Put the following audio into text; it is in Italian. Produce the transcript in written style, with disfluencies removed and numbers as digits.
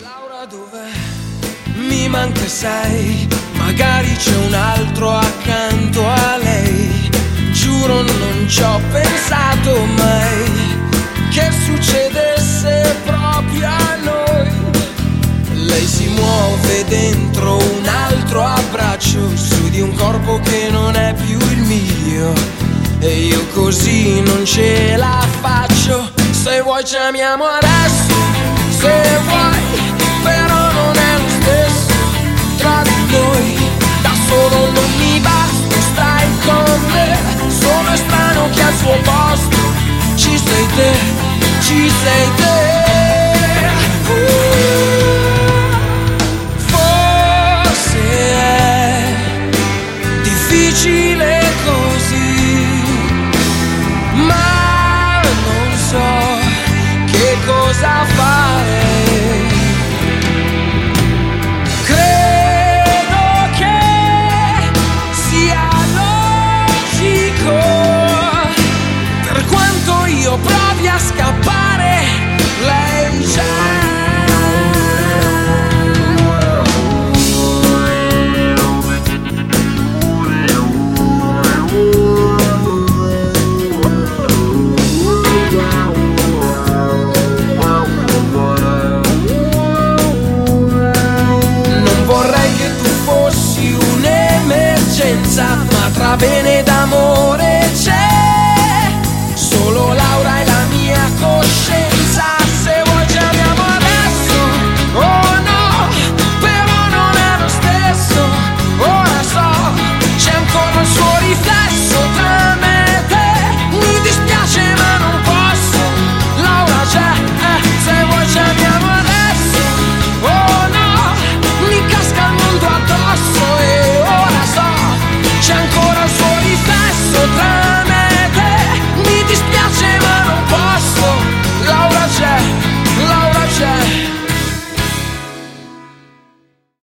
Laura dov'è? Mi manca sei, magari c'è un altro accanto a lei. Giuro non ci ho pensato mai che succedesse proprio a noi. Lei si muove dentro un altro abbraccio, su di un corpo che non è più il mio, e io così non ce la faccio. Se vuoi ci amiamo adesso, se vuoi, però non è lo stesso tra di noi. Da solo non mi basta, stai con me. Sono strano che al suo posto ci sei te, ci sei te. Forse è difficile così, ma non so che cosa fare. Credo che sia logico, per quanto io provi a scappare, lei c'è. Non vorrei che tu fossi un'emergenza, ma tra bene